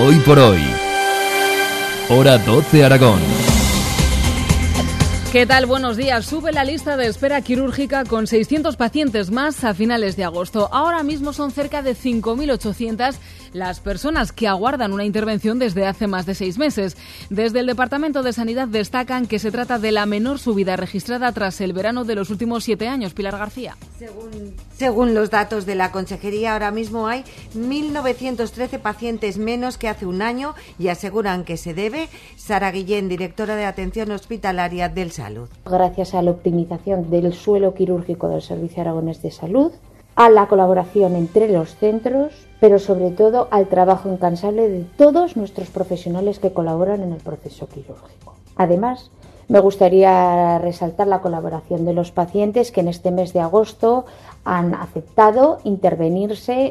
Hoy por hoy. Hora 12 Aragón. ¿Qué tal? Buenos días. Sube la lista de espera quirúrgica con 600 pacientes más a finales de agosto. Ahora mismo son cerca de 5.800 las personas que aguardan una intervención desde hace más de 6 meses. Desde el Departamento de Sanidad destacan que se trata de la menor subida registrada tras el verano de los últimos 7 años. Pilar García. Según los datos de la Consejería, ahora mismo hay 1.913 pacientes menos que hace un año y aseguran que se debe. Sara Guillén, directora de Atención Hospitalaria del Salud. Gracias a la optimización del suelo quirúrgico del Servicio Aragonés de Salud, a la colaboración entre los centros, pero sobre todo al trabajo incansable de todos nuestros profesionales que colaboran en el proceso quirúrgico. Además, me gustaría resaltar la colaboración de los pacientes que en este mes de agosto han aceptado intervenirse.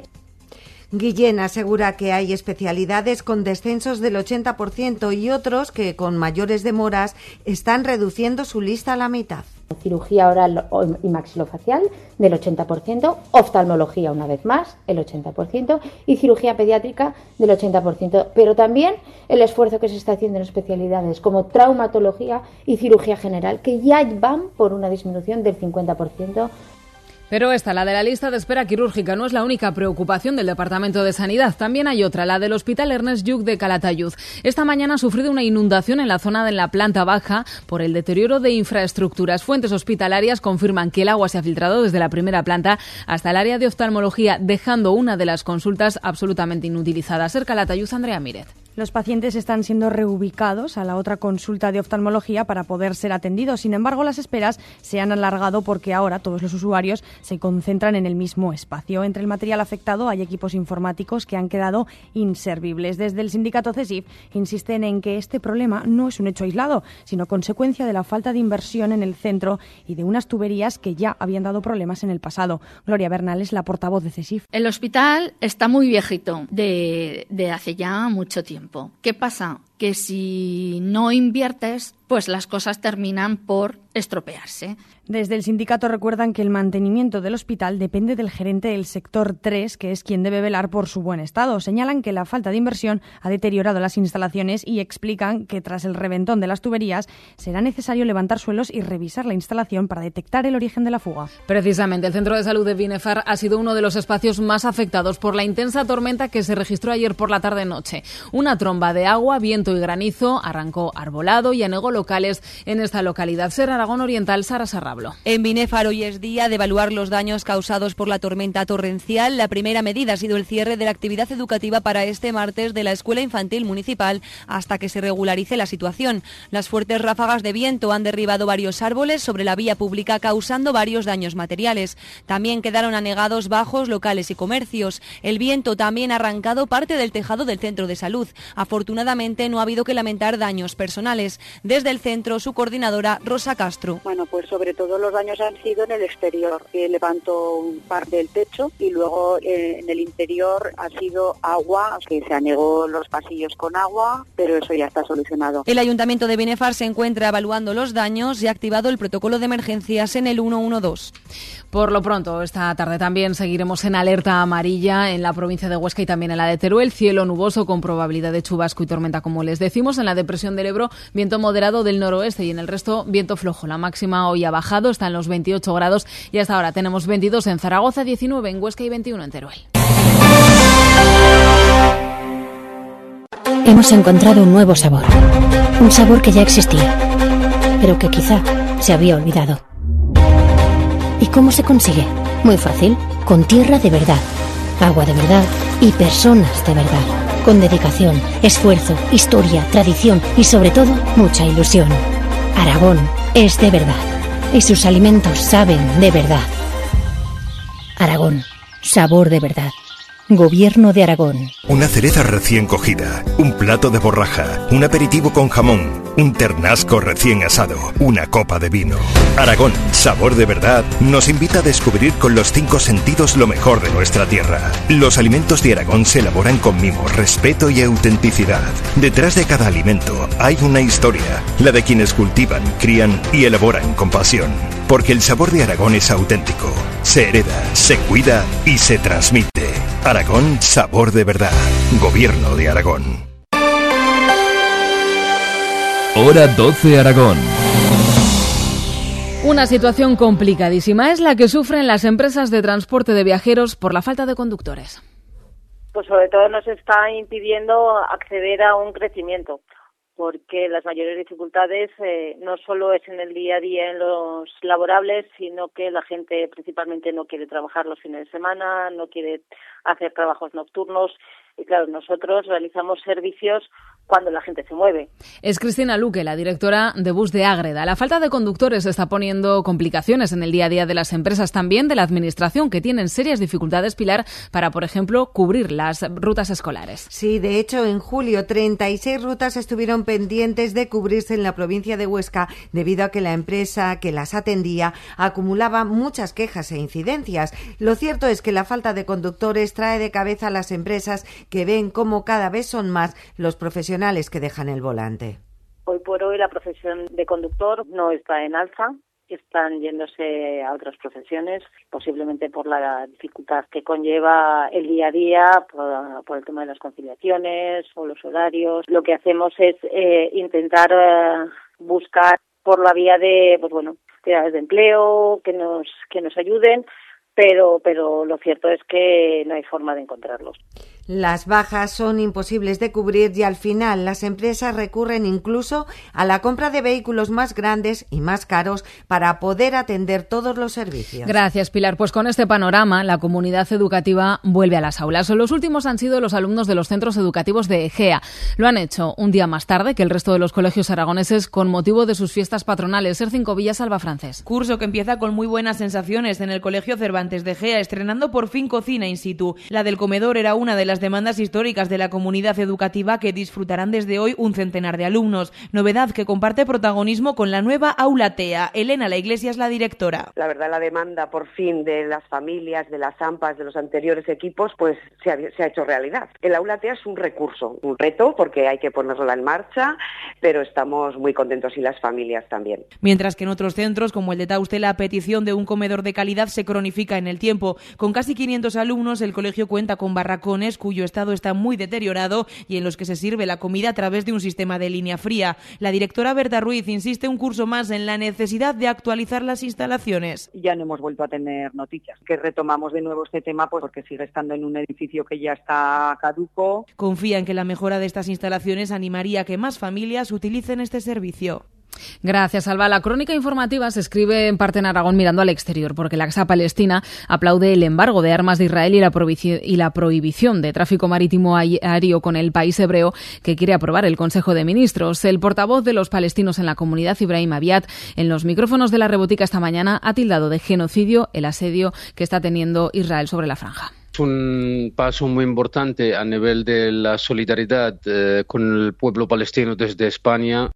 Guillén asegura que hay especialidades con descensos del 80% y otros que con mayores demoras están reduciendo su lista a la mitad. Cirugía oral y maxilofacial del 80%, oftalmología una vez más el 80% y cirugía pediátrica del 80%, pero también el esfuerzo que se está haciendo en especialidades como traumatología y cirugía general que ya van por una disminución del 50%. Pero esta, la de la lista de espera quirúrgica, no es la única preocupación del Departamento de Sanidad. También hay otra, la del Hospital Ernest Lluch de Calatayud. Esta mañana ha sufrido una inundación en la zona de la planta baja por el deterioro de infraestructuras. Fuentes hospitalarias confirman que el agua se ha filtrado desde la primera planta hasta el área de oftalmología, dejando una de las consultas absolutamente inutilizada. Ser Calatayud, Andrea Míret. Los pacientes están siendo reubicados a la otra consulta de oftalmología para poder ser atendidos. Sin embargo, las esperas se han alargado porque ahora todos los usuarios se concentran en el mismo espacio. Entre el material afectado hay equipos informáticos que han quedado inservibles. Desde el sindicato CESIF insisten en que este problema no es un hecho aislado, sino consecuencia de la falta de inversión en el centro y de unas tuberías que ya habían dado problemas en el pasado. Gloria Bernal es la portavoz de CESIF. El hospital está muy viejito, de hace ya mucho tiempo. ¿Qué pasa? Que si no inviertes, pues las cosas terminan por estropearse. Desde el sindicato recuerdan que el mantenimiento del hospital depende del gerente del sector 3, que es quien debe velar por su buen estado. Señalan que la falta de inversión ha deteriorado las instalaciones y explican que tras el reventón de las tuberías será necesario levantar suelos y revisar la instalación para detectar el origen de la fuga. Precisamente, el Centro de Salud de Binefar ha sido uno de los espacios más afectados por la intensa tormenta que se registró ayer por la tarde-noche. Una tromba de agua, viento y granizo arrancó arbolado y anegó locales en esta localidad. Ser Aragón Oriental, Sara Sarrablo. En Binefar hoy es día de evaluar los daños causados por la tormenta torrencial. La primera medida ha sido el cierre de la actividad educativa para este martes de la Escuela Infantil Municipal hasta que se regularice la situación. Las fuertes ráfagas de viento han derribado varios árboles sobre la vía pública, causando varios daños materiales. También quedaron anegados bajos, locales y comercios. El viento también ha arrancado parte del tejado del centro de salud. Afortunadamente no ha habido que lamentar daños personales. Desde el centro, su coordinadora, Rosa Castro. Bueno, pues sobre todo los daños han sido en el exterior, que levantó un par del techo y luego en el interior ha sido agua, que se anegó los pasillos con agua, pero eso ya está solucionado. El Ayuntamiento de Binefar se encuentra evaluando los daños y ha activado el protocolo de emergencias en el 112. Por lo pronto, esta tarde también seguiremos en alerta amarilla en la provincia de Huesca y también en la de Teruel. Cielo nuboso con probabilidad de chubasco y tormenta, como les decimos. En la depresión del Ebro, viento moderado del noroeste y en el resto, viento flojo. La máxima hoy ha bajado, está en los 28 grados y hasta ahora tenemos 22 en Zaragoza, 19 en Huesca y 21 en Teruel. Hemos encontrado un nuevo sabor. Un sabor que ya existía, pero que quizá se había olvidado. ¿Y cómo se consigue? Muy fácil, con tierra de verdad, agua de verdad y personas de verdad. Con dedicación, esfuerzo, historia, tradición y sobre todo, mucha ilusión. Aragón es de verdad y sus alimentos saben de verdad. Aragón, sabor de verdad. Gobierno de Aragón. Una cereza recién cogida, un plato de borraja, un aperitivo con jamón, un ternasco recién asado, una copa de vino. Aragón, sabor de verdad, nos invita a descubrir con los 5 sentidos lo mejor de nuestra tierra. Los alimentos de Aragón se elaboran con mimo, respeto y autenticidad. Detrás de cada alimento hay una historia, la de quienes cultivan, crían y elaboran con pasión. Porque el sabor de Aragón es auténtico, se hereda, se cuida y se transmite. Aragón, sabor de verdad. Gobierno de Aragón. Hora 12 Aragón. Una situación complicadísima es la que sufren las empresas de transporte de viajeros por la falta de conductores. Pues sobre todo nos está impidiendo acceder a un crecimiento, porque las mayores dificultades no solo es en el día a día en los laborables, sino que la gente principalmente no quiere trabajar los fines de semana, no quiere hacer trabajos nocturnos y claro, nosotros realizamos servicios cuando la gente se mueve. Es Cristina Luque, la directora de Bus de Ágreda. La falta de conductores está poniendo complicaciones en el día a día de las empresas, también de la administración, que tienen serias dificultades, Pilar, para, por ejemplo, cubrir las rutas escolares. Sí, de hecho, en julio 36 rutas estuvieron pendientes de cubrirse en la provincia de Huesca debido a que la empresa que las atendía acumulaba muchas quejas e incidencias. Lo cierto es que la falta de conductores trae de cabeza a las empresas que ven cómo cada vez son más los profesionales que dejan el volante. Hoy por hoy la profesión de conductor no está en alza, están yéndose a otras profesiones, posiblemente por la dificultad que conlleva el día a día, por el tema de las conciliaciones o los horarios. Lo que hacemos es intentar buscar por la vía de, entidades de empleo que nos ayuden, pero lo cierto es que no hay forma de encontrarlos. Las bajas son imposibles de cubrir y al final las empresas recurren incluso a la compra de vehículos más grandes y más caros para poder atender todos los servicios. Gracias, Pilar. Pues con este panorama, la comunidad educativa vuelve a las aulas. Los últimos han sido los alumnos de los centros educativos de Egea. Lo han hecho un día más tarde que el resto de los colegios aragoneses con motivo de sus fiestas patronales. Ercinco Villa, Salva Francés. Curso que empieza con muy buenas sensaciones en el Colegio Cervantes de Egea, estrenando por fin cocina in situ. La del comedor era una de las demandas históricas de la comunidad educativa que disfrutarán desde hoy un centenar de alumnos. Novedad que comparte protagonismo con la nueva Aula TEA. Elena La Iglesia es la directora. La verdad, la demanda por fin de las familias, de las AMPAs, de los anteriores equipos, pues se ha hecho realidad. El Aula TEA es un recurso, un reto, porque hay que ponerla en marcha, pero estamos muy contentos y las familias también. Mientras que en otros centros, como el de Tauste, la petición de un comedor de calidad se cronifica en el tiempo. Con casi 500 alumnos, el colegio cuenta con barracones cuyo estado está muy deteriorado y en los que se sirve la comida a través de un sistema de línea fría. La directora Berta Ruiz insiste un curso más en la necesidad de actualizar las instalaciones. Ya no hemos vuelto a tener noticias. Que retomamos de nuevo este tema pues porque sigue estando en un edificio que ya está caduco. Confía en que la mejora de estas instalaciones animaría a que más familias utilicen este servicio. Gracias, Alba. La crónica informativa se escribe en parte en Aragón mirando al exterior, porque la Casa Palestina aplaude el embargo de armas de Israel y la prohibición de tráfico marítimo aéreo con el país hebreo que quiere aprobar el Consejo de Ministros. El portavoz de los palestinos en la comunidad, Ibrahim Abiad, en los micrófonos de La Rebotica esta mañana ha tildado de genocidio el asedio que está teniendo Israel sobre la franja. Es un paso muy importante a nivel de la solidaridad con el pueblo palestino desde España.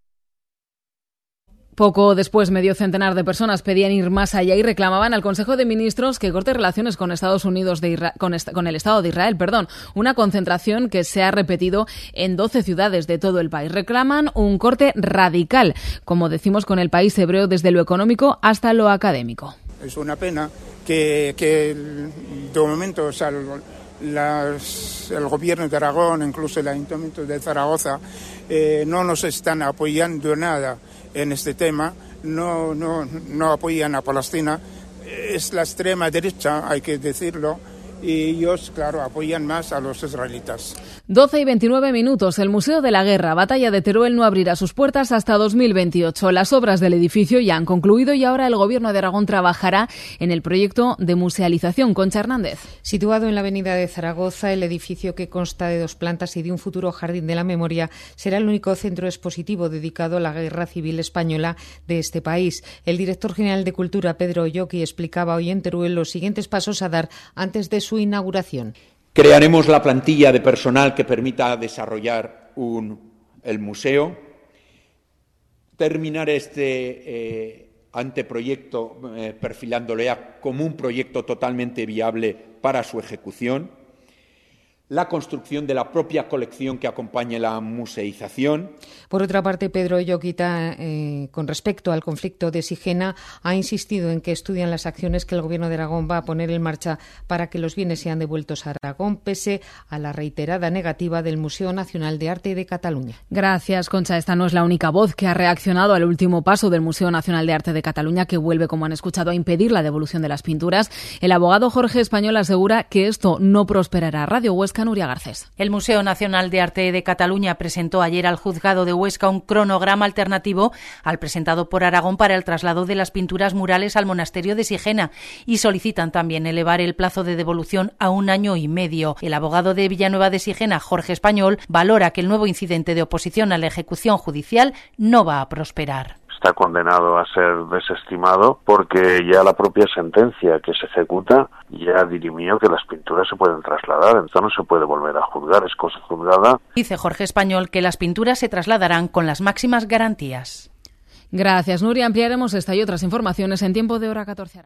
Poco después, medio centenar de personas pedían ir más allá y reclamaban al Consejo de Ministros que corte relaciones con Estados Unidos con el Estado de Israel. Una concentración que se ha repetido en 12 ciudades de todo el país. Reclaman un corte radical, como decimos, con el país hebreo desde lo económico hasta lo académico. Es una pena que de momento, o sea, el gobierno de Aragón, incluso el Ayuntamiento de Zaragoza, no nos están apoyando nada en este tema, no apoyan a Palestina. Es la extrema derecha, hay que decirlo, y ellos, claro, apoyan más a los israelitas. 12:29. El Museo de la Guerra, Batalla de Teruel, no abrirá sus puertas hasta 2028. Las obras del edificio ya han concluido y ahora el Gobierno de Aragón trabajará en el proyecto de musealización. Concha Hernández. Situado en la avenida de Zaragoza, el edificio, que consta de 2 plantas y de un futuro jardín de la memoria, será el único centro expositivo dedicado a la Guerra Civil Española de este país. El director general de Cultura, Pedro Oyoki, explicaba hoy en Teruel los siguientes pasos a dar antes de su inauguración. Crearemos la plantilla de personal que permita desarrollar el museo, terminar este anteproyecto perfilándolo ya como un proyecto totalmente viable para su ejecución, la construcción de la propia colección que acompañe la museización. Por otra parte, Pedro Lloquita, con respecto al conflicto de Sigena, ha insistido en que estudian las acciones que el Gobierno de Aragón va a poner en marcha para que los bienes sean devueltos a Aragón, pese a la reiterada negativa del Museo Nacional de Arte de Cataluña. Gracias, Concha. Esta no es la única voz que ha reaccionado al último paso del Museo Nacional de Arte de Cataluña, que vuelve, como han escuchado, a impedir la devolución de las pinturas. El abogado Jorge Español asegura que esto no prosperará. Radio Huesca, Nuria Garcés. El Museo Nacional de Arte de Cataluña presentó ayer al juzgado de Huesca un cronograma alternativo al presentado por Aragón para el traslado de las pinturas murales al monasterio de Sigena y solicitan también elevar el plazo de devolución a 1 año y medio. El abogado de Villanueva de Sigena, Jorge Español, valora que el nuevo incidente de oposición a la ejecución judicial no va a prosperar. Está condenado a ser desestimado porque ya la propia sentencia que se ejecuta ya dirimió que las pinturas se pueden trasladar, entonces no se puede volver a juzgar, es cosa juzgada. Dice Jorge Español que las pinturas se trasladarán con las máximas garantías. Gracias, Nuria. Ampliaremos esta y otras informaciones en Tiempo de Hora 14.